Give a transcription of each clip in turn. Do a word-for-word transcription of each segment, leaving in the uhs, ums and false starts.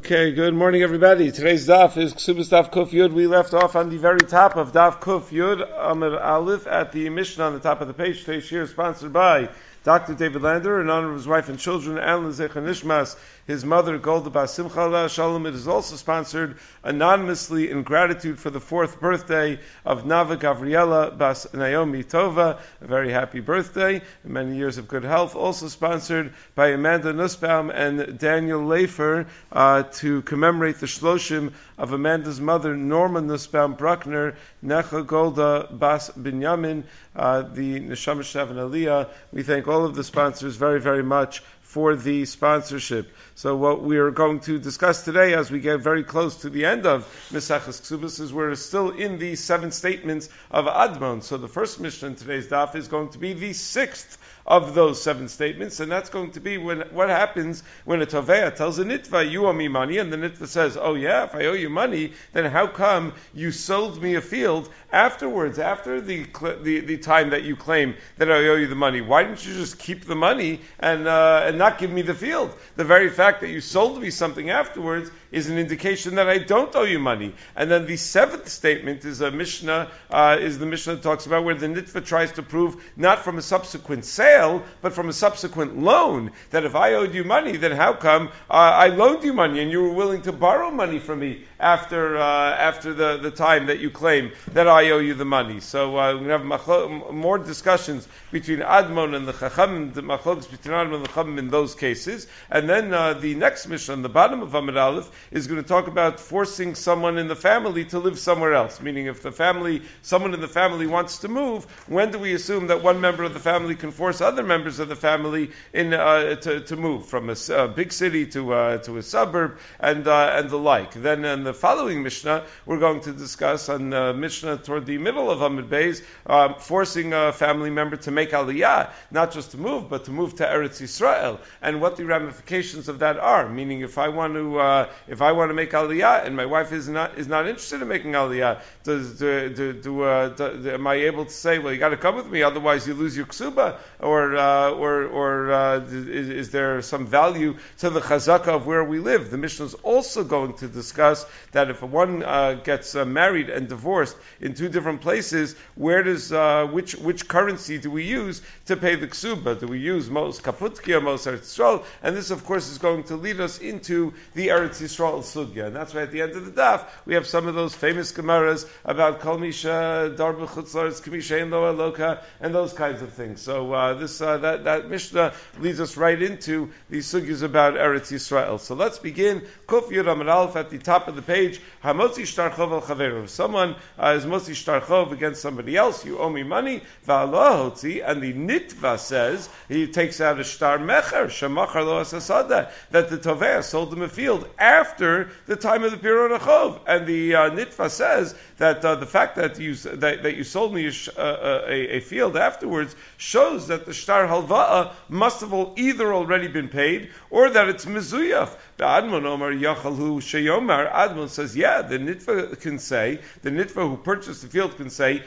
Okay, good morning everybody. Today's daf is Ksubas Daf Kuf Yud. We left off on the very top of Daf Kuf Yud, Amir Aleph, at the Mishnah on the top of the page. Today's shir is sponsored by Doctor David Lander in honor of his wife and children, and L'Zecha Nishmas, his mother, Golda Bas Simcha Aleh Shalom. It is also sponsored anonymously in gratitude for the fourth birthday of Nava Gabriela Bas Naomi Tova. A very happy birthday, and many years of good health. Also sponsored by Amanda Nussbaum and Daniel Leifer uh, to commemorate the shloshim of Amanda's mother, Norma Nussbaum Bruckner, Necha Golda Bas Binyamin, uh, the Neshama Shav and Aliyah. We thank all of the sponsors very, very much for the sponsorship. So what we are going to discuss today, as we get very close to the end of Maseches Ksubas, is we're still in the seven statements of Admon. So the first Mishnah in today's daf is going to be the sixth of those seven statements, and that's going to be when what happens when a Tovea tells a Nitva, you owe me money, and the Nitva says, oh yeah, if I owe you money, then how come you sold me a field afterwards, after the the, the time that you claim that I owe you the money? Why didn't you just keep the money and uh, and not give me the field? The very fact that you sold me something afterwards is an indication that I don't owe you money. And then the seventh statement is a Mishnah, uh, is the Mishnah that talks about where the Nitva tries to prove not from a subsequent sale, but from a subsequent loan, that if I owed you money, then how come uh, I loaned you money and you were willing to borrow money from me after uh, after the, the time that you claim that I owe you the money? So uh, we're going to have machlo- more discussions between Admon and the Chacham, the machlokes between Admon and the Chacham in those cases. And then uh, the next Mishnah on the bottom of Amud Aleph is going to talk about forcing someone in the family to live somewhere else. Meaning, if the family, someone in the family wants to move, when do we assume that one member of the family can force other members of the family in uh, to, to move from a, a big city to uh, to a suburb and uh, and the like? Then in the following Mishnah, we're going to discuss on uh, Mishnah toward the middle of Amud Beis, uh, forcing a family member to make Aliyah, not just to move, but to move to Eretz Yisrael, and what the ramifications of that are. Meaning, if I want to uh, if I want to make Aliyah and my wife is not is not interested in making Aliyah, does do, do, do, uh, do, am I able to say, well, you got to come with me, otherwise you lose your ksuba, or uh, or or uh, is, is there some value to the chazaka of where we live? The Mishnah is also going to discuss that if one uh, gets uh, married and divorced in two different places, where does uh, which which currency do we use to pay the ksuba? Do we use Mos Kaputki or Mos Eretz Yisrael? And this, of course, is going to lead us into the Eretz Yisrael sugya, and that's why at the end of the daf we have some of those famous gemaras about Kol Misha Darba Chutzlaretz Kamisha Ein Lo Eloka and those kinds of things. So uh, this uh, that that Mishnah leads us right into these sugyas about Eretz Yisrael. So let's begin. Kuf Yud Amud Aleph at the top of the page. Hamotzi Shtarchov al Chaveru. If someone uh, is motzi Shtarchov against somebody else, you owe me money. Va'alo Hotzi, and the Nitva says he takes out a Shtar Mecher Shemachar Lo Asasada, that the Tovea sold him a field after the time of the Piron Achov, and the uh, Nitva says that uh, the fact that you that, that you sold me a, uh, a, a field afterwards shows that the Shtar Halva'a must have either already been paid or that it's mezuyaf. The Admon Omar Yachalhu Sheyomar. Admon says, yeah, the Nitva can say, the Nitva who purchased the field can say,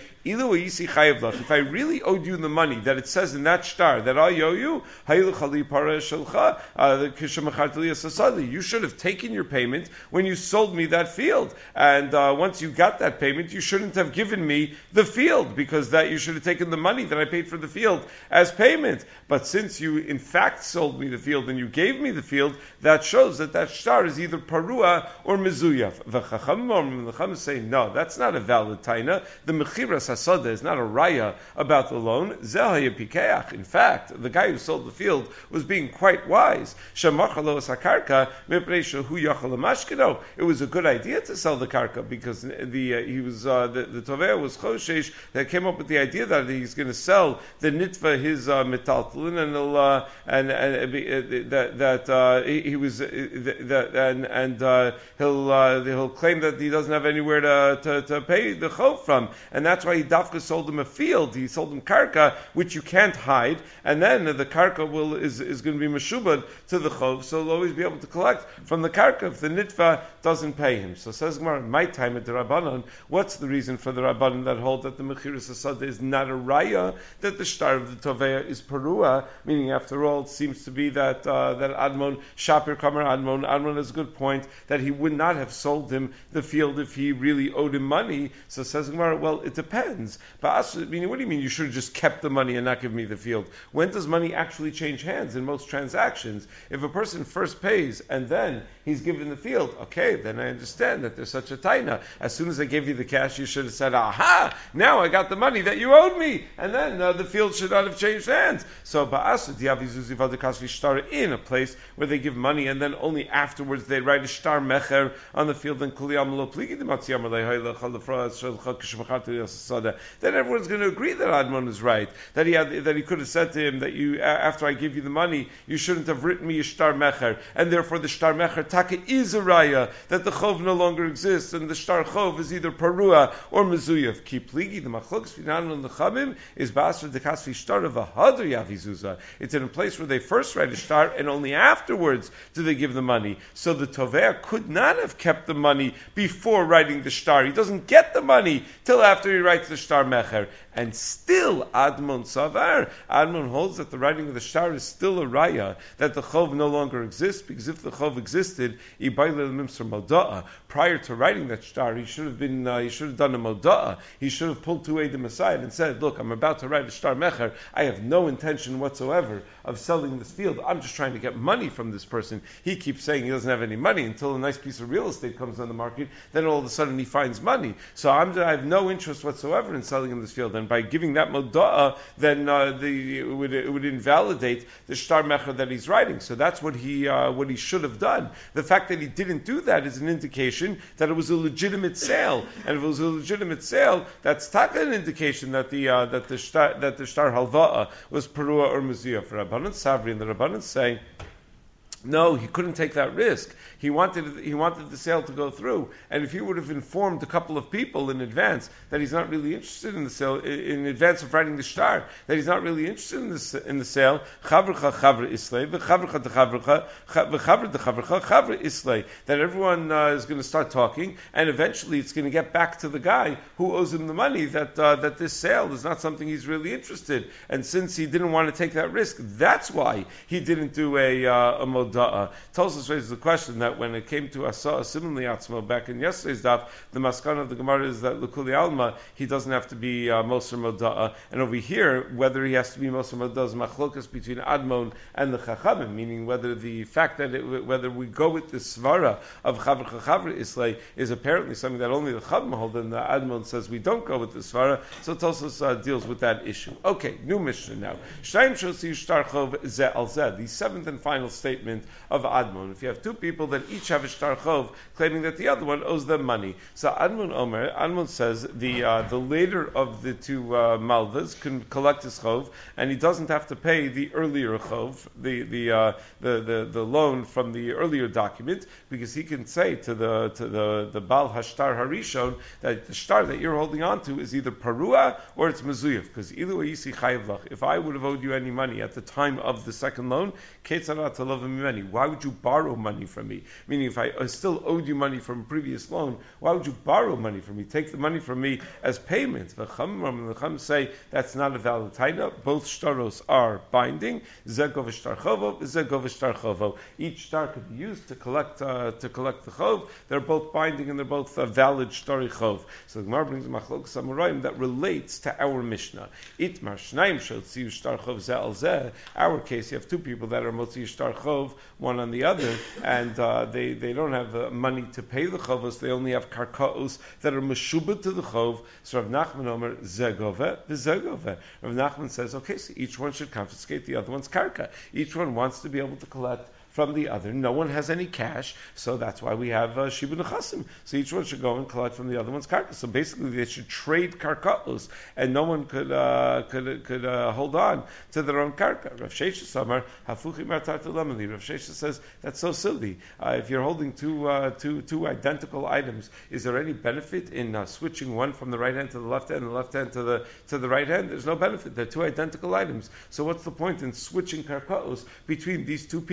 if I really owed you the money that it says in that shtar that I owe you, you should have taken your payment when you sold me that field. And uh, once you got that payment, you shouldn't have given me the field, because that you should have taken the money that I paid for the field as payment. But since you in fact sold me the field and you gave me the field, that shows that that shtar is either parua or mezuyaf. The Chacham say, no, that's not a valid taina. The mechiras hasada is not a raya about the loan. Zehaya pikeach. In fact, the guy who sold the field was being quite wise. It was a good idea to sell the karka, because the uh, he was uh, the, the tovea was choshesh that came up with the idea that he's going to sell the nitva his uh, metaltalin, and he'll, uh, and, and uh, that that uh, he, he was uh, that and and uh, he'll uh, he'll claim that he doesn't have anywhere to to, to pay the chov from, and that's why he dafka sold him a field. He sold him karka, which you can't hide, and then the karka will is is going to be meshubad to the chov, so he'll always be able to collect from the karka if the nitva doesn't pay him. So says Gemara, my time at the Rabbanon, what's the reason for the Rabbanon that hold that the mechiras hasada is not a raya, that the shtar of the tovea is perua? Meaning, after all, it seems to be that uh, that Admon Shapir Kamar Admon. Admon has a good point that he would not have sold him the field if he really owed him money. So says Gemara, well, it depends. But meaning, what do you mean you should have just kept the money and not give me the field? When does money actually change hands in most transactions? If a person first pays and then he's given the field, okay, then I understand that there's such a taina. As soon as I gave you the cash, you should have said, aha, now I got the money that you owed me, and then uh, the field should not have changed hands. So in a place where they give money and then only afterwards they write a shtar mecher on the field, and then everyone's going to agree that Admon is right, that he had, that he could have said to him that you, after I give you the money, you shouldn't have written me a shtar mecher, and therefore the shtar mecher taka is a raya that the chov no longer exists, and the shtar chov is either parua or mezuyev. Ki pligi, the machlokes finan and the chamim is basra dekasvi shtar of a hadar yavizuza. It's in a place where they first write a shtar, and only afterwards do they give the money. So the tovea could not have kept the money before writing the shtar. He doesn't get the money till after he writes the shtar mecher. And still, Admon Savar, Admon holds that the writing of the shtar is still a raya, that the chov no longer exists, because if the chov existed, prior to writing that shtar, he should have been, uh, he should have done a moda'ah. He should have pulled two edim aside and said, look, I'm about to write a shtar mecher. I have no intention whatsoever of selling this field. I'm just trying to get money from this person. He keeps saying he doesn't have any money until a nice piece of real estate comes on the market. Then all of a sudden he finds money. So I'm, I have no interest whatsoever in selling him this field. And by giving that moda'ah, then uh, the, it, would, it would invalidate the shtar mecher that he's writing. So that's what he uh, what he should have done. The fact that he didn't do that is an indication that it was a legitimate sale. And if it was a legitimate sale, that's taka an indication that the uh, that the shtar that the shtar halva'a was perua or mezuyah. For Rabbanan Savri, and the Rabbanan say, no, he couldn't take that risk. He wanted he wanted the sale to go through, and if he would have informed a couple of people in advance that he's not really interested in the sale, in advance of writing the shtar, that he's not really interested in the in the sale, chavrcha chavra islay, v'chavrcha dechavrecha, v'chavra dechavrecha, chavra islay, that everyone uh, is going to start talking, and eventually it's going to get back to the guy who owes him the money that uh, that this sale is not something he's really interested, and since he didn't want to take that risk, that's why he didn't do a uh, a moda'a. Tosfos raises the question that when it came to Asa, similarly Atzmo, back in yesterday's daf, the maskana of the Gemara is that L'kuli Alma, he doesn't have to be uh, Moser Moda'a. And over here, whether he has to be Moser Moda'a is machlokas between Admon and the Chachamim, meaning whether the fact that it, whether we go with the svara of Chavr Chavr Islay is apparently something that only the Chachamim hold, and the Admon says we don't go with the svara. So Tosfos uh, deals with that issue. Okay, new Mishnah now. Shtaim Shosi Shtar Chov Ze Al Zeh, the seventh and final statement of Admon. If you have two people that each have a shtar chov, claiming that the other one owes them money. So Admon Omer, Admon says the uh, the later of the two uh, malvas can collect his chov, and he doesn't have to pay the earlier chov, the the, uh, the the the loan from the earlier document, because he can say to the to the the bal hashtar harishon that the shtar that you're holding on to is either parua or it's mezuyev, because either way you see chayav lach. If I would have owed you any money at the time of the second loan, ketzarat telav mimeni. Why would you borrow money from me? Meaning, if I still owed you money from a previous loan, why would you borrow money from me? Take the money from me as payment. The Chacham say that's not a valid taina. Both shtaros are binding. Zegov shtar chovo, zegov shtar chovo. Each shtar could be used to collect uh, to collect the chov. They're both binding and they're both uh, valid shtari chov. So the Gemara brings machlok samurai that relates to our Mishnah. Itmar shnaim shotziu shtar chov ze al zeh. Our case, you have two people that are motzi shtar chov, one on the other, and uh, they, they don't have uh, money to pay the chovos, they only have karkaos that are meshubah to the chov. So Rav Nachman Omer, zegove, v'zegove. Rav Nachman says, okay, so each one should confiscate the other one's karka. Each one wants to be able to collect from the other. No one has any cash, so that's why we have uh, Shibu Nechasim. So each one should go and collect from the other one's karka. So basically, they should trade karkaos, and no one could uh, could could uh, hold on to their own karka. Rav Shesha Samar Hafuchi Martata Lemeli. Rav Shesha says that's so silly. Uh, if you're holding two uh, two two identical items, is there any benefit in uh, switching one from the right hand to the left hand, and the left hand to the to the right hand? There's no benefit. They're two identical items. So what's the point in switching karkaos between these two people?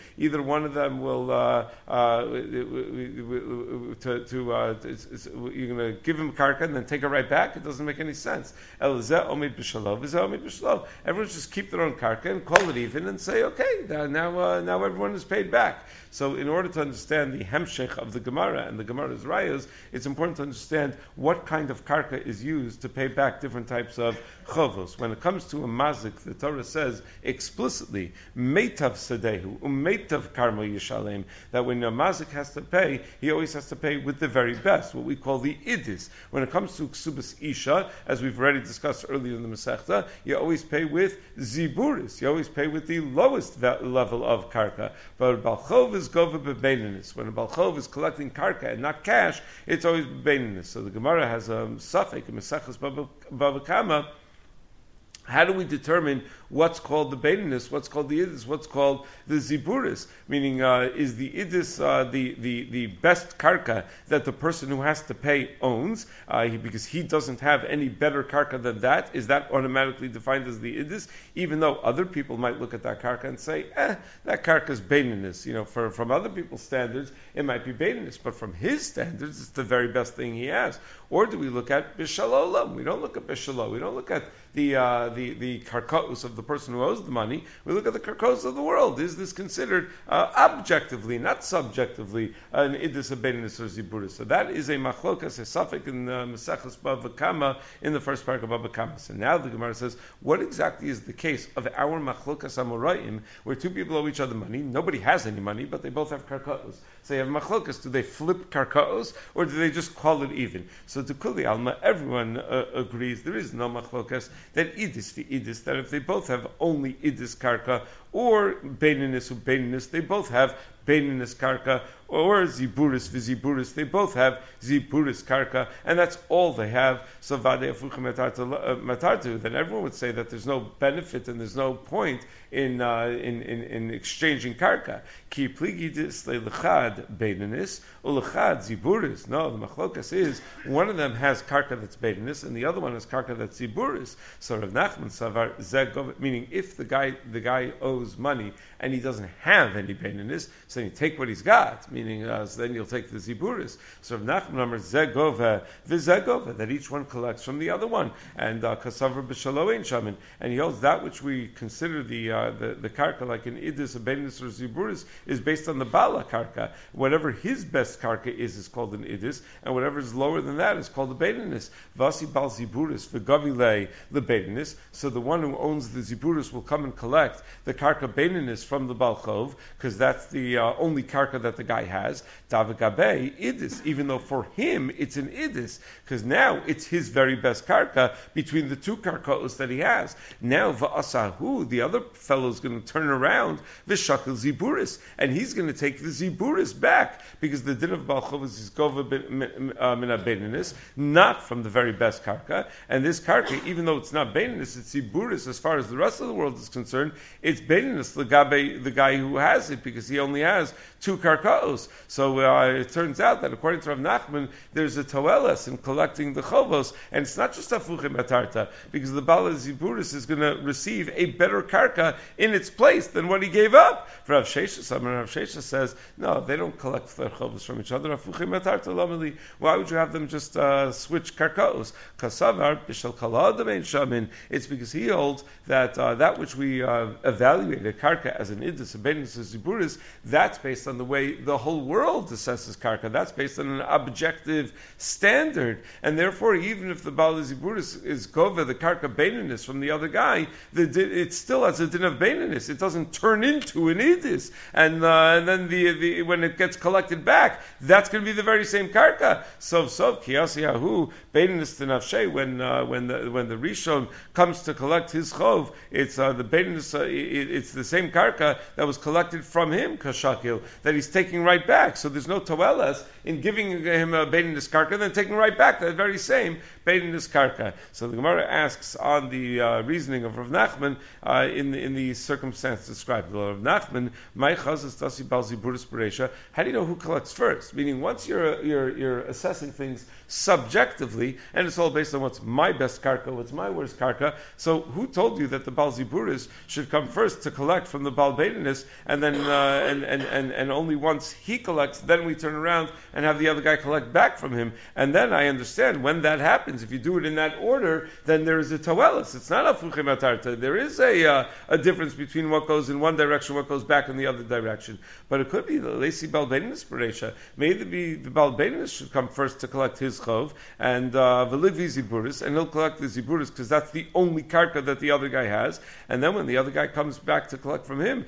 either one of them will uh, uh, to, to uh, you're going to give him karka and then take it right back. It doesn't make any sense. Everyone just keep their own karka and call it even and say, okay, now uh, now everyone is paid back. So in order to understand the hemshech of the Gemara and the Gemara's rayos, it's important to understand what kind of karka is used to pay back different types of chovos. When it comes to a mazik, the Torah says explicitly, meitav sedehu, umeitav karma yishalem, that when a mazik has to pay, he always has to pay with the very best, what we call the idis. When it comes to ksubas isha, as we've already discussed earlier in the Masechta, you always pay with ziburis. You always pay with the lowest level of karka. But balchov is gova bebeininus. When a balchov is collecting karka and not cash, it's always bebeininus. So the Gemara has a suffix in Mesechus Bava Kama. How do we determine what's called the beininus, what's called the idis, what's called the ziburis? Meaning, uh, is the idis uh, the, the, the best karka that the person who has to pay owns, uh, he, because he doesn't have any better karka than that? Is that automatically defined as the idis? Even though other people might look at that karka and say, eh, that karka is beininus. You know, for, from other people's standards, it might be beininus, but from his standards, it's the very best thing he has. Or do we look at bishalolam? We don't look at bishalo. We don't look at the uh, the the karkos of the person who owes the money. We look at the karkos of the world. Is this considered uh, objectively, not subjectively, an idus, a beininus, or ziburis? So that is a machlokas, a suffix in the Maseches Bava Kama in the first part of Bava Kama. So now the Gemara says, what exactly is the case of our machlokas amoraim, where two people owe each other money? Nobody has any money, but they both have karkos. So you have machlokas. Do they flip karkos, or do they just call it even? So to Kuli Alma, everyone uh, agrees there is no machlokas that idis the idis, that if they both have only idis karka or beininus or beininus, they both have beininus karka, or ziburis viziburis, they both have ziburis karka, and that's all they have. So vadei afuchim matartu, then everyone would say that there's no benefit and there's no point in uh, in, in in exchanging karka. Ki pligidis lechad beininus ulechad ziburis. No, the machlokas is one of them has karka that's beininus and the other one has karka that's ziburis. So Rav Nachman savar zegov, meaning if the guy the guy owes money and he doesn't have any beininus, so you take what he's got, meaning uh, so then you'll take the ziburis. So Rav Nachman number zegova v'zegova, that each one collects from the other one, and kasavar b'shalo ein shamin, and he holds that which we consider the uh, the, the karka like an idus, a beininus, or ziburis is based on the bala karka. Whatever his best karka is is called an idus, and whatever is lower than that is called a beininus. Vasi bal ziburis v'gavile the beininus. So the one who owns the ziburis will come and collect the karka beininus from the balchov, because that's the uh, only karka that the guy has. Davagabe idis, even though for him it's an idis, because now it's his very best karka between the two karkaos that he has. Now va'asahu, the other fellow is going to turn around v'shakil ziburis, and he's going to take the ziburis back, because the din of balchov is gova min beininus, not from the very best karka. And this karka, even though it's not beininus, it's ziburis as far as the rest of the world is concerned. It's beininus legabe, the guy who has it, because he only has two karkaos. So uh, it turns out that according to Rav Nachman, there's a toelas in collecting the chovos, and it's not just afuchim atarta, because the bala ziburis is going to receive a better karka in its place than what he gave up. For Rav Sheshes, I mean, Rav Sheshes says, no, they don't collect their chovos from each other. Afuchim atarta lameli. Why would you have them just uh, switch karkaos? Kasavar b'shel kala adamein shamin. It's because he holds that uh, that which we uh, evaluate a karka as an idus, a beininus, a ziburis, that's based on the way the whole world assesses karka. That's based on an objective standard, and therefore, even if the Baal Ziburis is gova the karka beininus from the other guy, the, it still has a din of beininus. It doesn't turn into an idus, and, uh, and then the, the when it gets collected back, that's going to be the very same karka. So so kiyasiyahu beininus tenafshe, when uh, when the when the rishon comes to collect his chov, it's uh, the beininus. Uh, it, it's the same karka that was collected from him, kashakil, that he's taking right back. So there's no toelas in giving him a beininus karka and then taking right back that very same beininus karka. So the Gemara asks on the uh, reasoning of Rav Nachman uh, in the, in the circumstance described. Rav Nachman, my chazas dasi bal ziburis bereisha. How do you know who collects first? Meaning, once you're you're you're assessing things subjectively, and it's all based on what's my best karka, what's my worst karka. So who told you that the bal ziburis should come first to to collect from the Baal Beininus, and then uh, and, and, and, and only once he collects, then we turn around and have the other guy collect back from him. And then I understand when that happens, if you do it in that order, then there is a toelis. It's not a fuchim atarta. There is a uh, a difference between what goes in one direction, what goes back in the other direction. But it could be the lesi Baal Beininus Bereisha. Maybe the Baal Beininus should come first to collect his chov, and v'livi uh, ziburis, and he'll collect the ziburis because that's the only karka that the other guy has. And then when the other guy comes back to collect from him,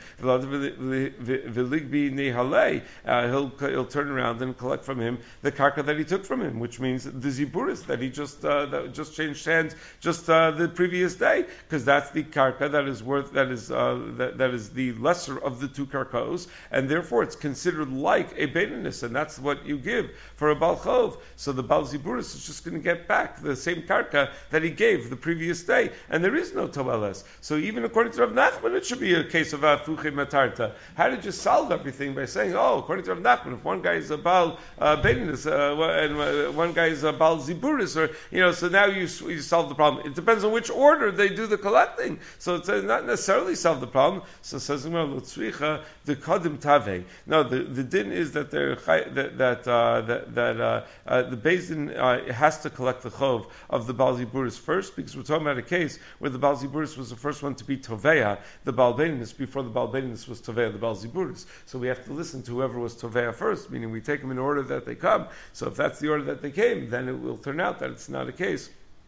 v'ligbi nehalei, he'll he'll turn around and collect from him the karka that he took from him, which means the ziburis that he just uh, that just changed hands just uh, the previous day, because that's the karka that is worth that is uh, that, that is the lesser of the two karkos, and therefore it's considered like a beininus, and that's what you give for a Baal Chov. So the Baal Ziburis is just going to get back the same karka that he gave the previous day, and there is no toeles. So even according to Rav Nachman, it should be a case of afuche matarta. How did you solve everything by saying, oh, according to Rav Nachman, if one guy is a Baal uh, beininus uh, and uh, one guy is a Baal Ziburis, or you know, so now you you solve the problem. It depends on which order they do the collecting. So it's uh, not necessarily solve the problem. So says the kadim tave. No, the the din is that they're that that uh, that, that uh, uh, the Beis Din uh, has to collect the chov of the Baal Ziburis first, because we're talking about a case where the Baal Ziburis was the first one to be Toveya, the Baal Beininus, before the Baal Beininus was Toveya, the Baal Ziburis. So we have to listen to whoever was Toveya first, meaning we take them in order that they come. So if that's the order that they came, then it will turn out that it's not a case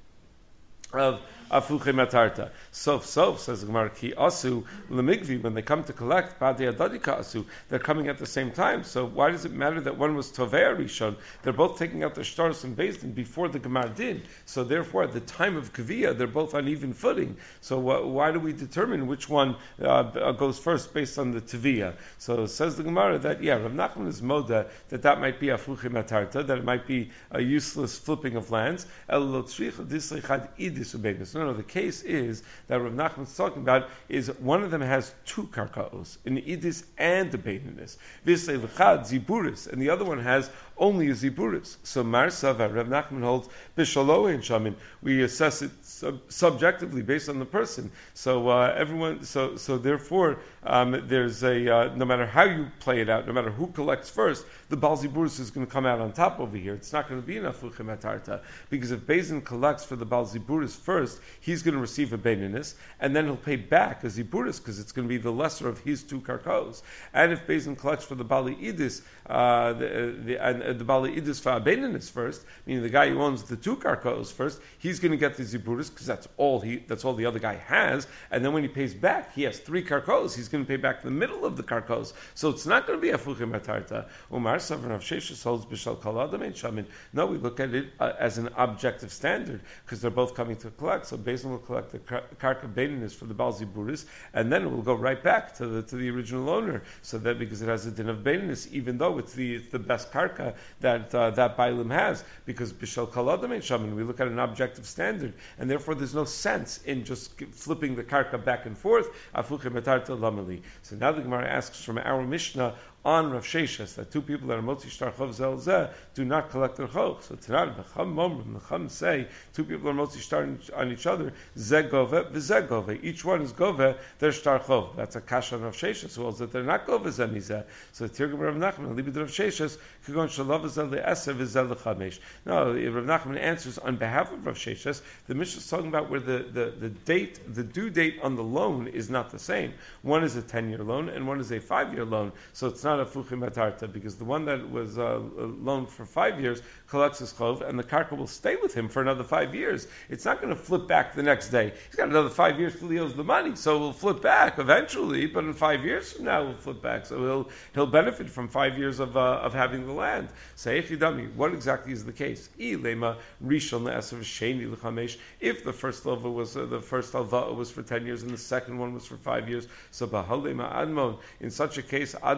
of afuche matarta. Sof sof, says the Gemara, ki asu lemigvi, when they come to collect badi adadika asu, they're coming at the same time. So why does it matter that one was tovei rishon? They're both taking out their shtaros and Beis Din before the Gemara did. So therefore, at the time of kaviyah, they're both on even footing. So wh- why do we determine which one uh, goes first based on the taviyah? So says the Gemara that yeah, Rav Nachman is moda that that might be afuche matarta, that it might be a useless flipping of lands. El lo tzricha disleichad idis ubenis. No, no, the case is that Rav Nachman's talking about is one of them has two karkaos, an idis and a beininus. Visei lechad ziburis, and the other one has only a ziburis. So Mar Sava, Rav Nachman holds bishaloe and shamin. We assess it sub- subjectively based on the person. So uh, everyone, so so therefore, um, there's a uh, no matter how you play it out, no matter who collects first, the Baal Ziburis is going to come out on top over here. It's not going to be enough afuche matarta, because if Beis Din collects for the Baal Ziburis first, he's going to receive a beininus, and then he'll pay back a ziburis because it's going to be the lesser of his two karkos. And if Beis Din collects for the Bali Idis, uh, the, the, and uh, the Bali Idis for a beininus first, meaning the guy who owns the two karkos first, he's going to get the ziburis because that's all he, that's all the other guy has. And then when he pays back, he has three karkos. He's going to pay back the middle of the karkos. So it's not going to be a fuchim matarta. Umar Savran of Sheshus holds b'shal kol adam ein shamin. No, we look at it uh, as an objective standard because they're both coming to collect. So Beis Din will collect the karka beininus for the Baal Ziburis, and then it will go right back to the to the original owner. So that because it has a din of beininus, even though it's the it's the best karka that uh, that Bailim has, because b'shal kol adam ein shamin, we look at an objective standard, and therefore there's no sense in just flipping the karka back and forth. Afuche matarta lamali. So now the Gemara asks from our Mishnah on Rav Sheshes that two people that are motzi shtar chov zel zeh do not collect their chov. So Tanan b'cham momrim, the chum say two people are motzi shtar on each other, zeh gove v'zeh gove. Each one is gove their shtar chov. That's a kasha on Rav Sheshes who holds that they're not gove zeh mizeh. So the Tirgum Rav Nachman libid Rav Sheshes kagon shalav zeh le'eser v'zeh lechamesh. No, Rav Nachman answers on behalf of Rav Sheshes. The Mishnah is talking about where the, the, the date, the due date on the loan is not the same. One is a ten-year loan and one is a five-year loan. So it's not a fuchim matarta, because the one that was uh, loaned for five years collects his chov, and the karka will stay with him for another five years. It's not going to flip back the next day. He's got another five years till he owes the money, so we'll flip back eventually. But in five years from now, we'll flip back. So he'll he'll benefit from five years of uh, of having the land. Say echidami, what exactly is the case? Ilema rishon le'asav sheni lechamesh. If the first lova was uh, the first alva was for ten years, and the second one was for five years, so bahalema admon. In such a case, admon is going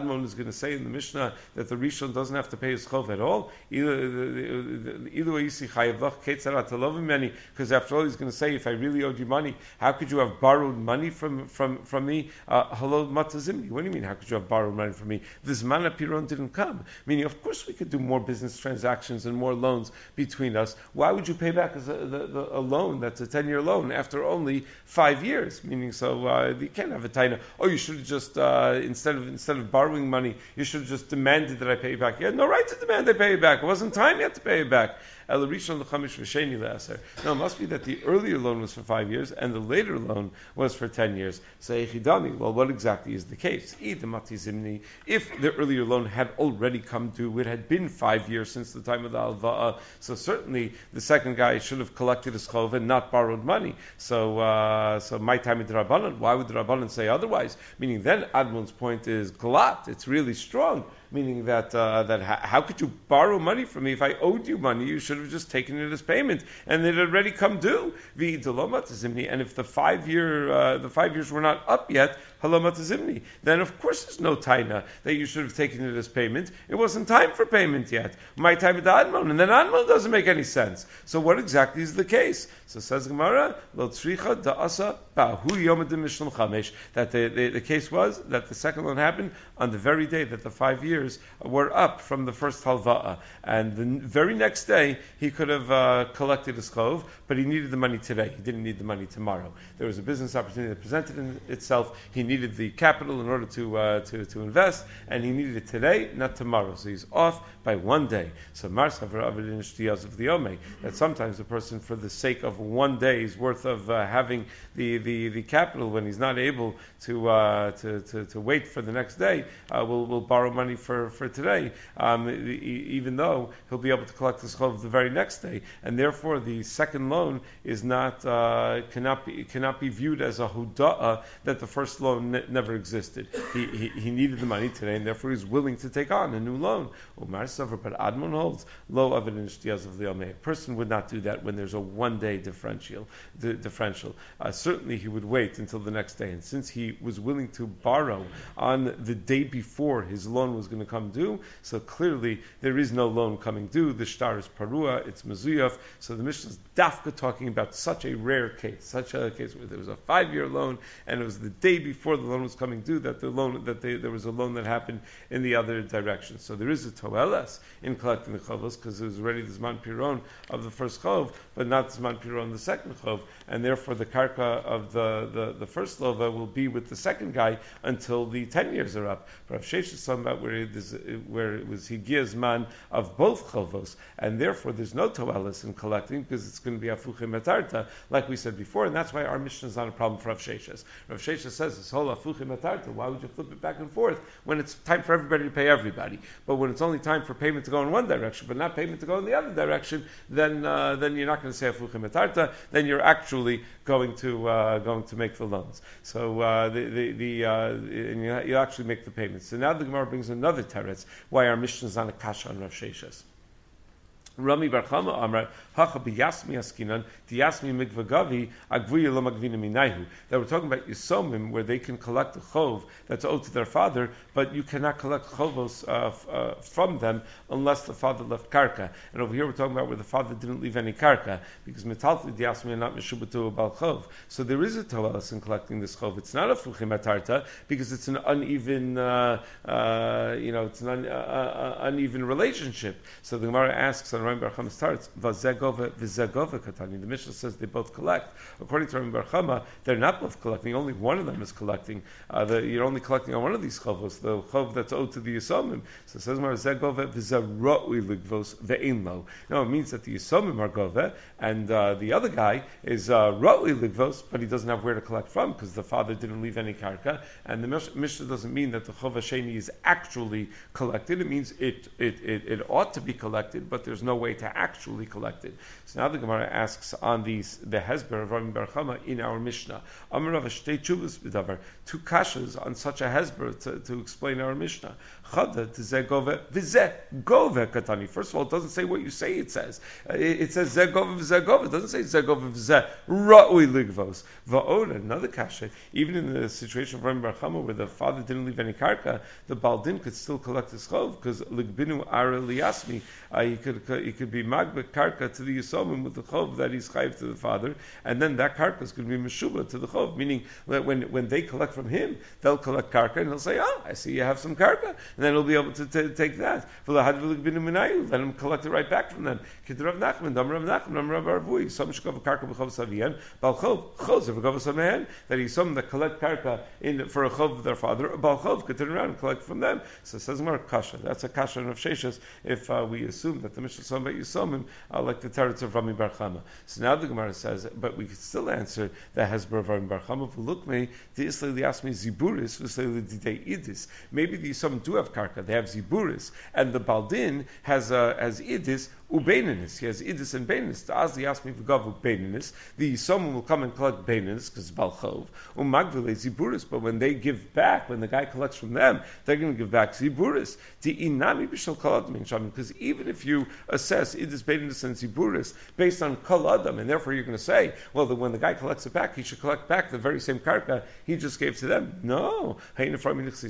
going to say in the Mishnah that the Rishon doesn't have to pay his chov at all? Either way, you see because after all, he's going to say, if I really owed you money, how could you have borrowed money from from from me? Hello, matazimni. What do you mean? How could you have borrowed money from me? This mana piron didn't come. Meaning, of course, we could do more business transactions and more loans between us. Why would you pay back as a, the, the, a loan that's a ten-year loan after only five years? Meaning, so uh, you can't have a taina. Oh, you should have just uh, instead of instead of borrowing money, you should have just demanded that I pay you back. You had no right to demand I pay you back. It wasn't time yet to pay you back. No, it must be that the earlier loan was for five years and the later loan was for ten years. Say Echidami. Well, what exactly is the case? If the earlier loan had already come due, it had been five years since the time of the alva'ah, so certainly the second guy should have collected his chov and not borrowed money. So, uh, so my time with the Rabbanan. Why would the Rabbanan say otherwise? Meaning, then Admon's point is glat. It's really strong. Meaning that uh, that ha- how could you borrow money from me if I owed you money? You should have just taken it as payment, and it had already come due. And if the five year uh, the five years were not up yet, halomatazimni, then of course there's no taina that you should have taken it as payment. It wasn't time for payment yet. My time at the Admon, and then Admon doesn't make any sense. So what exactly is the case? So says Gemara, Lo tzricha da'asa ba'hu yom mishlam chamesh. That the, the the case was that the second loan happened on the very day that the five years were up from the first halva'a, and the very next day he could have uh, collected his chov, but he needed the money today. He didn't need the money tomorrow. There was a business opportunity that presented in itself. He needed the capital in order to uh, to to invest, and he needed it today, not tomorrow. So he's off by one day. So Marsavar Avidin Shtiyaz of the Ome, that sometimes a person, for the sake of one day's worth of uh, having the, the, the capital, when he's not able to uh, to, to to wait for the next day, uh, will will borrow money for for today, um, even though he'll be able to collect his chov the very next day, and therefore the second loan is not uh, cannot be cannot be viewed as a huda'ah that the first loan ne- never existed. He, he he needed the money today, and therefore he's willing to take on a new loan. Umar Savar, but Admon holds low evidence of the Yomei. A person would not do that when there's a one day differential. The differential. Uh, certainly he would wait until the next day, and since he was willing to borrow on the day before his loan was going to come due, so clearly there is no loan coming due. The shtar is parua, it's mezuyaf. So the Mishnah is dafka talking about such a rare case, such a case where there was a five-year loan, and it was the day before the loan was coming due that the loan that they, there was a loan that happened in the other direction. So there is a toelas in collecting the chovos because it was already the zman piron of the first chov, but not the zman piron of the second chov, and therefore the karka of the, the, the first lova will be with the second guy until the ten years are up. But Rav Sheshes is talking about where it, is, where it was higia zman of both chovos, and therefore there's no toelas in collecting because it's going to be afuchim etarta, like we said before, and that's why our mission is not a problem for Rav Sheshes. Rav Sheshes says this whole afuchim etarta. Why would you flip it back and forth when it's time for everybody to pay everybody? But when it's only time for payment to go in one direction, but not payment to go in the other direction, then uh, then you're not going to say afuchim etarta. Then you're actually going to uh, going to make the loans. So uh, the the, the uh, and you, you actually make the payments. So now the Gemara brings another teretz why our mission is on a kasha on Rav Sheshes. Rami Bar Chama Amar Hacha b'Yasmi Askinan D'Yasmi Mikvagavi Agvuya Lo Magvina Minayhu. That we're talking about Yisomim where they can collect a chov that's owed to their father, but you cannot collect chovos uh, f- uh, from them unless the father left karka. And over here we're talking about where the father didn't leave any karka because Metalti D'Yasmi are not Meshubatu Bal Chov. So there is a toelas in collecting this chov. It's not a fuchim atarta because it's an uneven, uh, uh, you know, it's an un, uh, uh, uneven relationship. So the Gemara asks on Rami Bar Chama starts vazegova v'zegova katani. The Mishnah says they both collect. According to Rami Bar Chama, they're not both collecting. Only one of them is collecting. Uh, the, you're only collecting on one of these chovos, the chov that's owed to the Yisomim. So it says vazegova v'zeroi ligvos ve'inlo. No, it means that the Yisomim are gove, and uh, the other guy is uh, roi ligvos, but he doesn't have where to collect from because the father didn't leave any karka. And the Mishnah doesn't mean that the chov hasheni is actually collected. It means it it, it it ought to be collected, but there's no no way to actually collect it. So now the Gemara asks on these, the Hezber of Rami Bar Chama in our Mishnah. Amar Rav Shtei Tshuvos b'davar, two kashas on such a Hezber to, to explain our Mishnah. Chada t'zeh gove v'zeh gove katani. First of all, it doesn't say what you say it says. It, it says zeh gove v'zeh gove. It doesn't say zeh gove v'zeh ra'ui ligvos. Va'oda, another kasha, even in the situation of Rami Bar Chama where the father didn't leave any karka, the Baldin could still collect his chov because ligbinu ara liyasmi. Uh, he could he could be magbek karka to the yisomim with the chov that he's chayiv to the father, and then that karka is going to be meshuba to the chov, meaning that when when they collect from him, they'll collect karka and he'll say, ah, I see you have some karka, and then he'll be able to t- take that. Let him collect it right back from them. Rav Nachman, Dam Rav Nachman, Rav Arvui, some shkav karka b'chov savian, bal chov chos of b'chov samehan, that he's some that collect karka in for a chov of their father, bal chov could turn around and collect from them. So it says more kasha. That's a kasha of Sheshas if uh, we assume that the Mishnah Som Beit Yisomim are like the teretz of Rami Bar Chama. So now the Gemara says, but we could still answer that Hezber of Rami Bar Chama. Look me, the Isla asked me ziburis, v'sleili didei idis. Maybe the Yisomim do have karka. They have ziburis, and the Baldin has uh, has idis. Ubeininus, he has idis and beininus. The Azli asked me if gavu beininus. The Yisomim will come and collect beininus because balchov. Umagvile ziburis, but when they give back, when the guy collects from them, they're going to give back ziburis. The inami b'shel kol adam inshamim, because even if you assess idis beininus and ziburis based on kol adam, and therefore you're going to say, well, that when the guy collects it back, he should collect back the very same karka he just gave to them. No, there's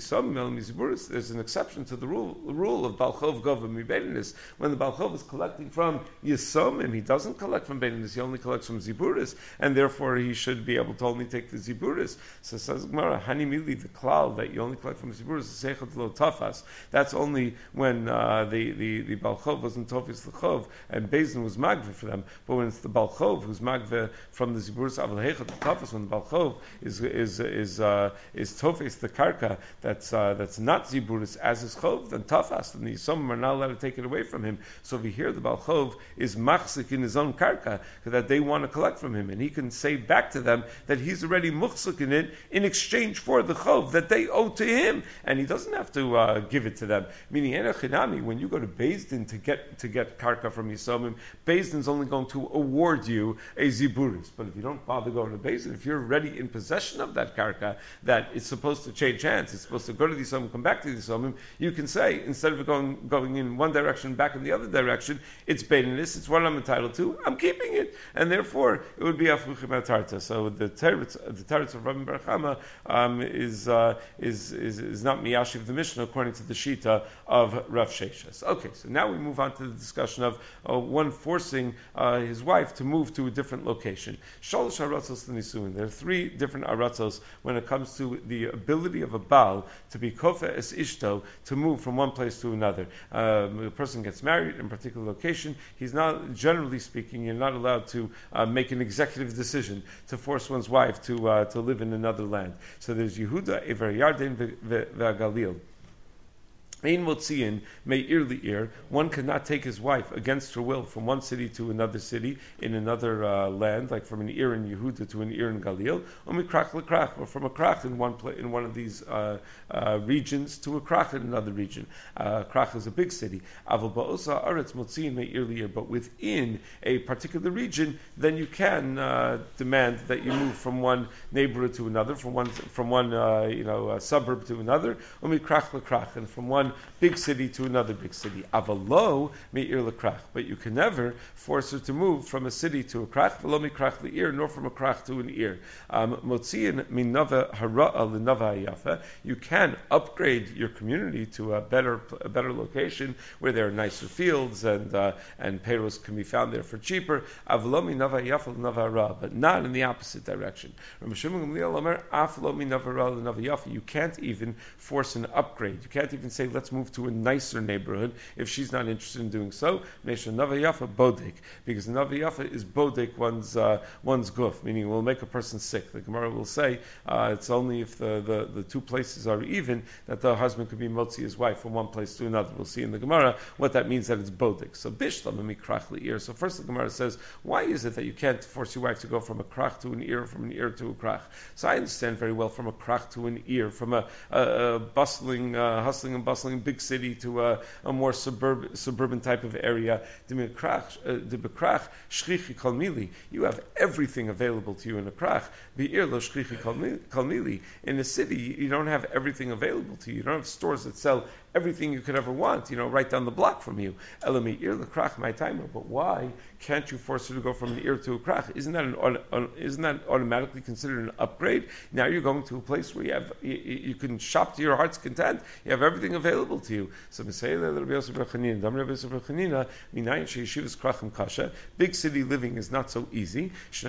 an exception to the rule, the rule of balchov gov and beininus. When the balchov is collecting from Yisomim, he doesn't collect from Beininus, he only collects from Ziburis, and therefore he should be able to only take the Ziburis. So says Gemara, Hani Mili, the cloud that you only collect from Ziburis, the Seichot Lo Tafas. That's only when uh, the, the, the Balchov wasn't Tofis L'chov, and Bezin was Magve for them. But when it's the Balchov who's Magve from the Ziburis Aval Heichot Tafas, when the Balchov is is is uh, is Tofis the Karka, that's uh, that's not Ziburis as is Chov, then Tafas, and the Yisomim are not allowed to take it away from him. So we hear the Balchov is machzik in his own karka that they want to collect from him, and he can say back to them that he's already muchzik in it in exchange for the chov that they owe to him, and he doesn't have to uh, give it to them. Meaning, enochinami, when you go to Beis Din to get to get karka from Yisomim, Beis Din's only going to award you a ziburis. But if you don't bother going to Beis Din, if you're already in possession of that karka that is supposed to change hands, it's supposed to go to the Yisomim, come back to the Yisomim, you can say instead of going going in one direction, back in the other direction, it's beininus, it's what I'm entitled to, I'm keeping it, and therefore it would be afluchim atarta. So the teretz, the teretz of Rabbi Bar Chama um, is, uh, is is is not miyashiv the Mishnah according to the shita of Rav Sheshas. Okay, so now we move on to the discussion of uh, one forcing uh, his wife to move to a different location. Shalosh aratzos l'nisuin. There are three different aratzos when it comes to the ability of a baal to be kofa es ishto, to move from one place to another. Um, a person gets married in a particular location. He's not, generally speaking, you're not allowed to uh, make an executive decision to force one's wife to uh, to live in another land. So there's Yehuda, Ever Yarden, Ve'Galil. Ein motziin me'ir li'ir. One cannot take his wife against her will from one city to another city in another uh, land, like from an ir in Yehuda to an ir in Galil, or mikrach lekrach, or from a krach in one pla- in one of these uh, uh, regions to a krach in another region. Uh, krach is a big city. Aval ba'osa aretz motziin me'ir li'ir. But within a particular region, then you can uh, demand that you move from one neighborhood to another, from one from one uh, you know uh, suburb to another, or mikrach lekrach, and from one big city to another big city. Avalo me'ir lekrach, but you can never force her to move from a city to a krach, v'lo mikrach le'ir, nor from a krach to an ir. Motziin min nava hara'a l'nava hayafa. You can upgrade your community to a better a better location where there are nicer fields and uh, and payros can be found there for cheaper. Avalo min nava hayafa l'nava hara, but not in the opposite direction. You can't even force an upgrade. You can't even say, let's move to a nicer neighborhood if she's not interested in doing so. Because Nava Yafa is bodek one's uh, one's guf, meaning it will make a person sick. The Gemara will say uh, it's only if the, the, the two places are even that the husband could be motzi his wife from one place to another. We'll see in the Gemara what that means, that it's bodek. So bishlam mikrach le'ir. So first the Gemara says, why is it that you can't force your wife to go from a krach to an ear, from an ear to a krach? So I understand very well from a krach to an ear, from a, a, a bustling, uh, hustling and bustling bustling big city to a, a more suburb, suburban type of area. You have everything available to you in a krach. In a city, you don't have everything available to you. You don't have stores that sell everything you could ever want, you know, right down the block from you. But why can't you force her to go from an ear to a krach? Isn't that an, isn't that automatically considered an upgrade? Now you're going to a place where you have you, you can shop to your heart's content. You have everything available to you. So big city living is not so easy. The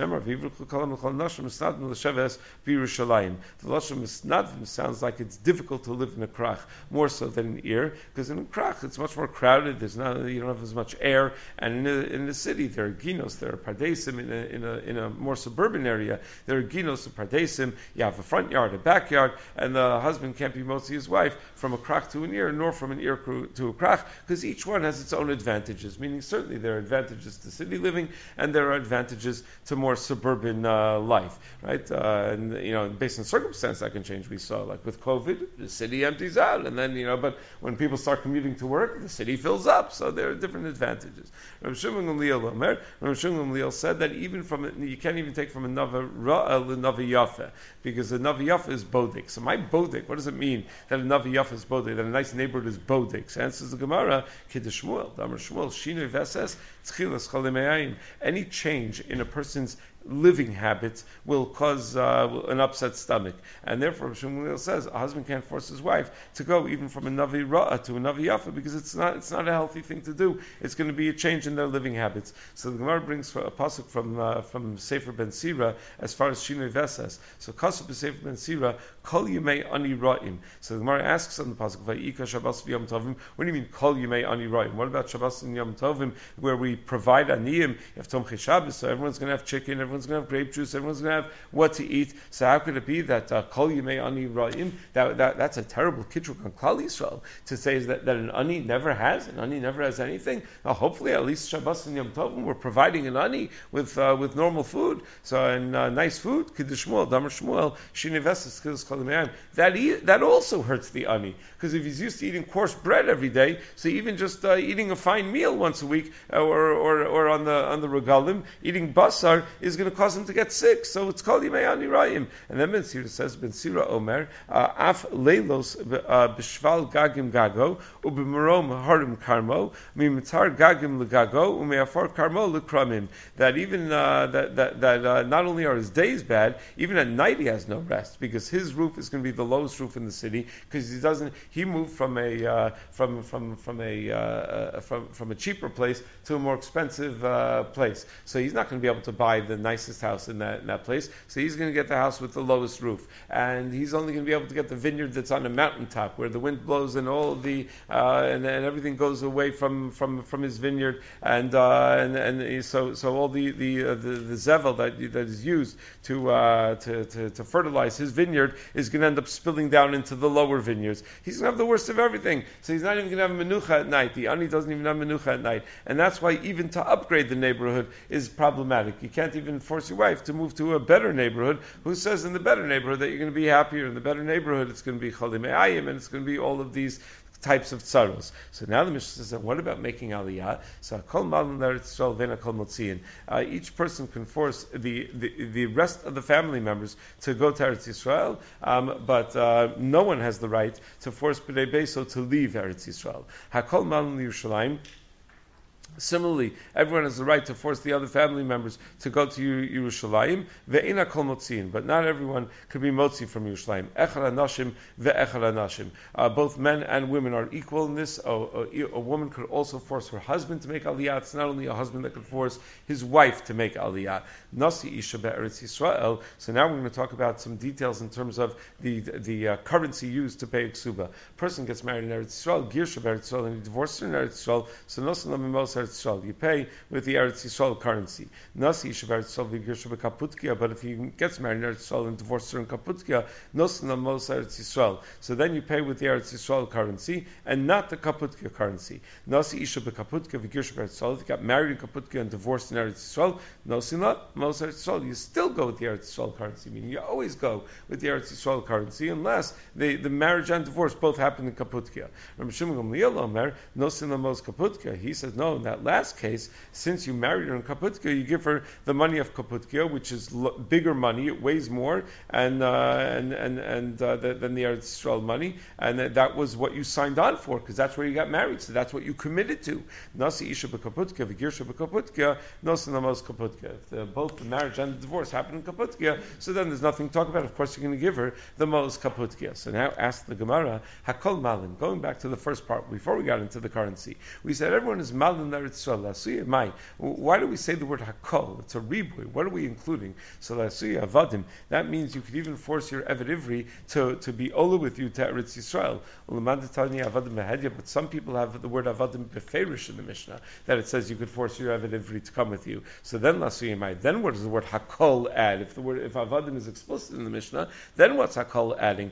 Lashon Misnadvim sounds like it's difficult to live in a krach, more so than an ear, because in a krach it's much more crowded. There's not, you don't have as much air, and in the, in the city there are ginos, there are pardesim. In a, in a in a more suburban area, there are ginos and pardesim. You have a front yard, a backyard, and the husband can't be motzi his wife from a krach to an ear, nor from an ear to a krach, because each one has its own advantages. Meaning, certainly there are advantages to city living, and there are advantages to more suburban uh, life, right? Uh, and you know, based on circumstance, that can change. We saw, like with COVID, the city empties out, and then you know, but when people start commuting to work, the city fills up. So there are different advantages. Rav Shimon Gamliel Omer, Rav Shimon Gamliel said that even from a, you can't even take from a nava ra'a to nava yafa, because a nava yafa is bodik. So my bodik, what does it mean that a nava yafa is bodik? That a nice neighborhood is bodik? So answers the Gemara, Kiddush Shmuel, Damar Shmuel, Shinoi Veses, Tzchilas Chalimeayim. Any change in a person's living habits will cause uh, an upset stomach, and therefore Shmuel says a husband can't force his wife to go even from a navi ra'a to a navi yafa, because it's not it's not a healthy thing to do. It's going to be a change in their living habits. So the Gemara brings a pasuk from uh, from Sefer Ben Sira as far as Shinoi Vesas. So Kasub Sefer Ben Sira Kol Yimei Ani Ra'im. So the Gemara asks on the pasuk Vayika Shabbos v'Yom Tovim. What do you mean Kol Yimei Ani Ra'im? What about Shabbos and Yom Tovim, where we provide aniyim? You have Tomchei Shabbos, so everyone's going to have chicken. Everyone's going to have grape juice. Everyone's going to have what to eat. So how could it be that uh, Kol Yimei Ani Ra'im? That, that that's a terrible kitruk on Klal Yisrael to say that, that an ani never has an ani never has anything. Now, hopefully, at least Shabbos and Yom Tovim we're providing an ani with uh, with normal food. So and uh, nice food. Kiddush Shmuel, Damar Shmuel, Shinoi Vesas, Kiddush Chalimeayim. That e- that also hurts the ani, because if he's used to eating coarse bread every day, so even just uh, eating a fine meal once a week, uh, or, or or on the on the regalim, eating basar is going to cause him to get sick. So it's called Yimei Ani Ra'im. And then Ben Sira says, Ben Sira Omer, Af Leilos B'Shval Gagim Gago, U'B'Merom Harim Karmo, Mimitar Gagim L'Gago, U'Me'afar Karmo L'Kramim. That even uh, that that, that uh, not only are his days bad, even at night he has no rest, because his roof is going to be the lowest roof in the city, because he doesn't. He moved from a uh, from from from a uh, from from a cheaper place to a more expensive uh, place. So he's not going to be able to buy the nicest house in that in that place. So he's going to get the house with the lowest roof, and he's only going to be able to get the vineyard that's on a mountaintop where the wind blows and all of the uh, and, and everything goes away from, from, from his vineyard, and uh, and and so so all the the uh, the, the zevel that that is used to, uh, to to to fertilize his vineyard is going to end up spilling down into the lower vineyards. He's going to have the worst of everything. So he's not even going to have menucha at night. The ani doesn't even have menucha at night, and that's why even to upgrade the neighborhood is problematic. You can't even force your wife to move to a better neighborhood. Who says in the better neighborhood that you're going to be happier? In the better neighborhood, it's going to be chalimeayim, and it's going to be all of these types of tsaros. So now the Mishnah says, what about making aliyah? So kol malin Eretz Yisrael v'ena kol motziin. Each person can force the, the the rest of the family members to go to Eretz Yisrael, um, but uh, no one has the right to force B'nai Beiso to leave Eretz Yisrael. Hakol malin Yerushalayim. Similarly, everyone has the right to force the other family members to go to Yerushalayim, ve'ina kol motzin, but not everyone could be motzi from Yerushalayim. Echad hanashim ve'echad hanashim. Uh, both men and women are equal in this. A, a, a woman could also force her husband to make aliyah. It's not only a husband that could force his wife to make aliyah. Nasi isha be'eretz Yisrael. So now we're going to talk about some details in terms of the the uh, currency used to pay ksuba. A person gets married in Eretz Yisrael, girsha be'eretz Yisrael, and he divorces her in Eretz Yisrael. So nosan lamimos Eretz Eretz Yisrael. You pay with the Eretz Yisrael currency. Nasi Isha Eretz Yisrael v'Girsha b'Kaputkia, but if he gets married in Eretz Yisrael and divorces her in Kaputkia, Nosna Mos Eretz Yisrael. So then you pay with the Eretz Yisrael currency and not the Kaputkia currency. Nasi Isha b'Kaputkia v'Girsha Eretz Yisrael. If you got married in Kaputkia and divorced in Eretz Yisrael, Nosina Mos Eretz Yisrael. You still go with the Eretz Yisrael currency, meaning you always go with the Eretz Yisrael currency unless the, the marriage and divorce both happen in Kaputkia. Rabbi Shimon Gamliel Omer, Nosina Mos Kaputkia. He says, no, in that last case, since you married her in Kaputkia, you give her the money of Kaputkia, which is l- bigger money, it weighs more, and uh, and and and uh, the, than the Eretz Yisrael money, and that, that was what you signed on for, because that's where you got married, so that's what you committed to. Nasi Isha b'Kaputkia, v'Girsha b'Kaputkia, Nosina Mos Kaputkia. If the, both the marriage and the divorce happen in Kaputkia, so then there's nothing to talk about. Of course, you're going to give her the Mos Kaputkia. So now ask the Gemara, Hakol Malin. Going back to the first part, before we got into the currency, we said everyone is Malin Eretz Yisrael. Mai. Why do we say the word Hakol? It's a ribui. What are we including? So Lasuya Avadim. That means you could even force your Eved Ivri to, to be Ola with you to Eretz Yisrael. But some people have the word Avadim beferish in the Mishnah, that it says you could force your Eved Ivri to come with you. So then Lasuya Mai. Then what does the word Hakol add? If the word if Avadim is explicit in the Mishnah, then what's Hakol adding?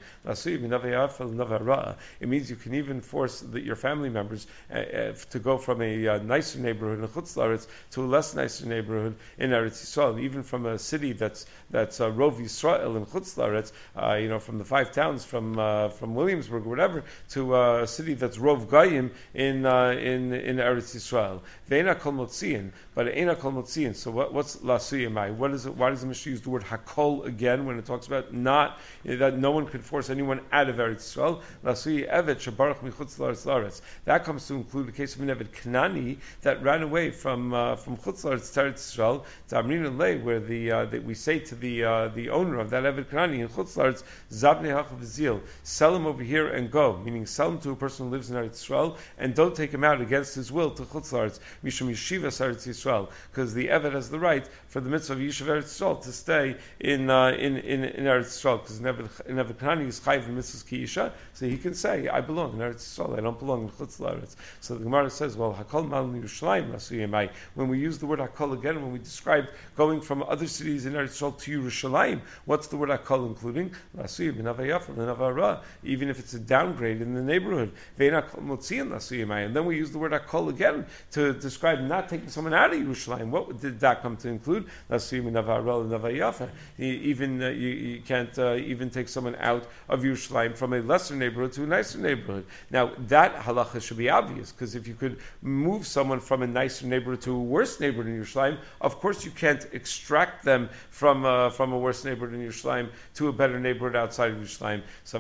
It means you can even force the, your family members uh, uh, to go from a uh, nicer neighborhood in Chutz La'aretz to a less nicer neighborhood in Eretz Yisrael. Even from a city that's that's uh, Rov Yisrael in Chutz La'aretz, uh, you know, from the five towns from uh, from Williamsburg or whatever, to uh, a city that's Rov Goyim in uh, in in Eretz Yisrael. Ve'ena kol motziin, but eina kol motziin. So what, what's lasuyamai? What is it? Why does the Mishnah use the word hakol again when it talks about not that no one could force anyone out of Eretz Yisrael? Lasuyi evet shabarach michutz la'aretz la'aretz. That comes to include the case of an Eved Kanani that ran away from uh, from Chutz La'aretz to Eretz Yisrael to Amrin and Lei, where the uh, that we say to the uh, the owner of that Eved Kanani in Chutz La'aretz, Zabnei Hachav Zil, sell him over here and go, meaning sell him to a person who lives in Eretz Yisrael and don't take him out against his will to Chutz La'aretz, Mishum Yeshivas Eretz Yisrael, because the Eved has the right for the mitzvah of Yeshiv Eretz Yisrael to stay in uh, in, in in Eretz Yisrael, because in Eved Kanani is Chayv and Mitzvahs Ki Isha, so he can say, I belong in Eretz Yisrael, I don't belong in Chutz La'aretz. So the Gemara says, well, Hakol Mal Yerushalayim Lasuyimai. When we use the word Hakol again, when we describe going from other cities in Eretz Yisrael to Yerushalayim, what's the word Hakol including? Lasuyim B'Navayafa B'Navara, even if it's a downgrade in the neighborhood. Ve'en Hakol Motziin Lasuyimai. And then we use the word Hakol again to describe not taking someone out of Yerushalayim. What did that come to include? Lasuyim B'Navara B'Navayafa. Even uh, you, you can't uh, even take someone out of Yerushalayim from a lesser neighborhood to a nicer neighborhood. Now that halacha should be obvious, because if you could move someone from a nicer neighborhood to a worse neighborhood in Yerushalayim, of course you can't extract them from uh, from a worse neighborhood in Yerushalayim to a better neighborhood outside of Yerushalayim. So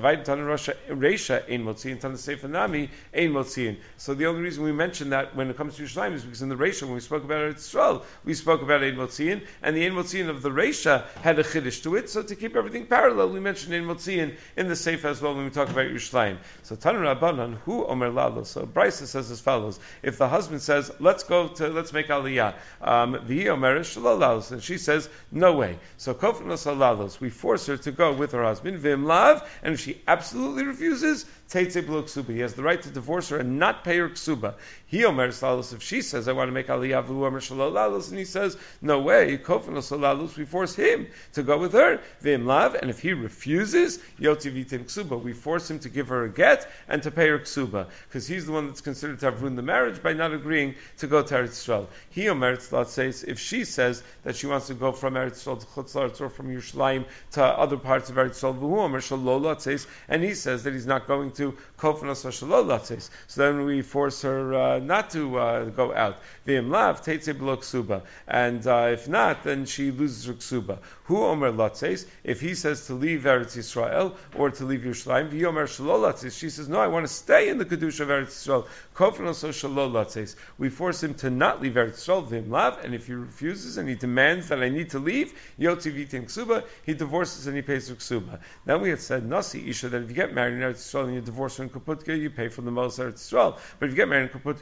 Reisha ein motziin, Tana Sefer Nami ein motziin. So the only reason we mention that when it comes to Yerushalayim is because in the Reisha, when we spoke about Eretz Yisrael, we spoke about ein motziin, and the ein motziin of the Reisha had a chiddush to it. So to keep everything parallel, we mentioned ein motziin in the Sefer as well when we talk about Yerushalayim. So Tanu Rabbanan, who Omer Lalo. So Brisa says as follows: if the husband says, "Let's go to, let's make aliyah," um, the Omer Shalalalos, and she says, "No way." So Kofnos Alalos, we force her to go with her husband, Vim Lav, and if she absolutely refuses, Teitze B'lo Ksuba. He has the right to divorce her and not pay her ksuba. He Omer Salalos, if she says, "I want to make aliyah," V'hu Omer Shalalalos, and he says, "No way." Kofnos Alalos, we force him to go with her, Vim Lav, and if he refuses, Yoti Vitim Ksuba, we force him to give her a get and to pay her ksuba, because he's the one that's considered to have ruined the marriage by not agreeing to go to Eretz Yisrael. He Omer Tzlat says, if she says that she wants to go from Eretz Yisrael to Chutz La'aretz or from Yerushalayim to other parts of Eretz Yisrael, V'hu Omer Shalol says, and he says that he's not going to Kofnos or Shalol says, so then we force her uh, not to uh, go out. V'im Lav Teitze B'lo Ksuba, and uh, if not, then she loses her ksuba. Who Omer Latzeis, if he says to leave Eretz Yisrael or to leave Yerushalayim, V'hi Omer Shalol Latzeis, she says, no, I want to stay in the Kedusha of Eretz Yisrael. Kofnos or Shalol Latzeis, we force him to not leave Eretz Yisrael, V'im Lav, and if he refuses and he demands that I need to leave, Yotzi Vitim Ksuba, he divorces and he pays her ksuba. Then we had said, Nasi Isha, that if you get married in Eretz Yisrael and you divorce her in Kaputkia, you pay from the Mos Eretz Yisrael. But if you get married in Kaputkia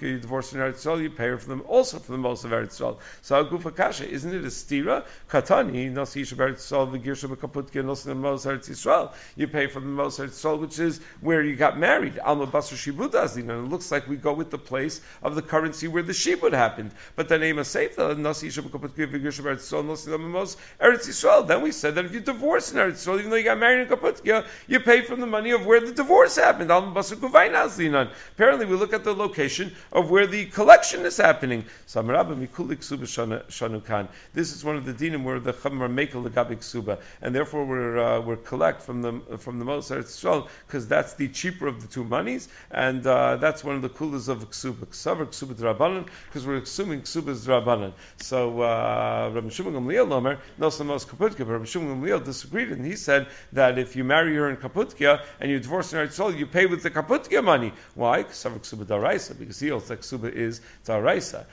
you divorce in Eretz Yisrael, you pay her for them also for the most of Eretz Yisrael. So Gufa Kasha, isn't it a stira? Katani, Nasi Yisha Eretz Yisrael, the Girsha B'Kaputkia, Nasi the most Eretz Yisrael. You pay for the most Eretz Yisrael, which is where you got married. Alma Basar Shibud Azin, and it looks like we go with the place of the currency where the shibud happened. But then Ema Sefer, Nasi Yisha B'Kaputkia, the Girsha Eretz Yisrael, Nasi the most Eretz Yisrael. Then we said that if you divorce in Eretz Yisrael, even though you got married in Kaputkia, you pay from the money of where the divorce happened. Alma Basar Kuvain Azlinan. Apparently, we look at the location of where the collection is happening. This is one of the dinim where the Chachamim are makel legabe ksuba, and therefore we're uh, we're collect from the from the most Eretz Yisrael because that's the cheaper of the two monies, and uh, that's one of the kulas of ksuba. Ksaver ksuba drabanan, because we're assuming ksuba is drabanan. So uh, Rabbi Shimon Gamliel Omer nosamos kaputkia, but Rabbi Shimon Gamliel disagreed, and he said that if you marry her in kaputkia and you divorce in Eretz Yisrael, you pay with the kaputkia money. Why? Ksaver ksuba daraisa, because he also ksuba is daraisa.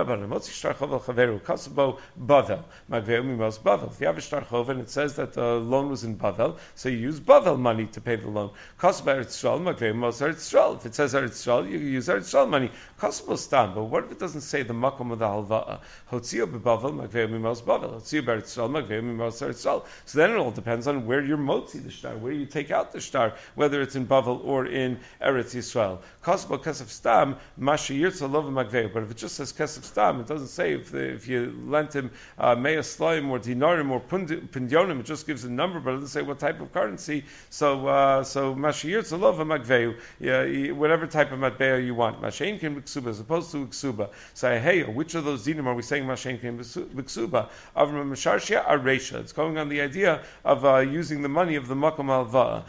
Bavel. Bavel. If you have a shtar chov and it says that the loan was in Bavel, so you use Bavel money to pay the loan. If it says Eretz Yisrael, you use Eretz Yisrael money. Stam. But what if it doesn't say the makom of the halva'a? Hotzio beBavel, Magvei Mimos Bavel. Hotzio be'Eretz Yisrael, Magvei Mimos Eretz Yisrael. So then it all depends on where you're motzi the shtar, where you take out the shtar, whether it's in Bavel or in Eretz Yisrael. Kasbo Kesef Stam, Mashi Yirtza Lov Magvei. But if it just says Kesef Stam, it doesn't say if, the, if you lent him uh, Mea Slaim or Dinarim or Pindionim, it just gives a number, but it doesn't say what type of currency. So, uh, so Mashi Yirtza Lov Magvei, yeah, whatever type of matbea you want. Mashain came b'ksuba as opposed to ksuba. So hey, which of those dinim are we saying Mashain came b'ksuba? Avram Masharshia Aresha. It's going on the idea of uh, using the money of the makom alva.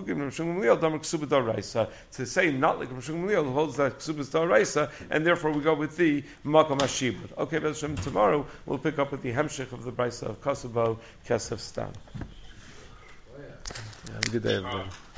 To say not like Rishon Gamliel who holds that ksuba is daraisa, and therefore we go with the makom hashibud. Okay, but tomorrow we'll pick up with the hemshich of the brisa of Kasabo Kesef Stam. Yeah, have a good day, everybody.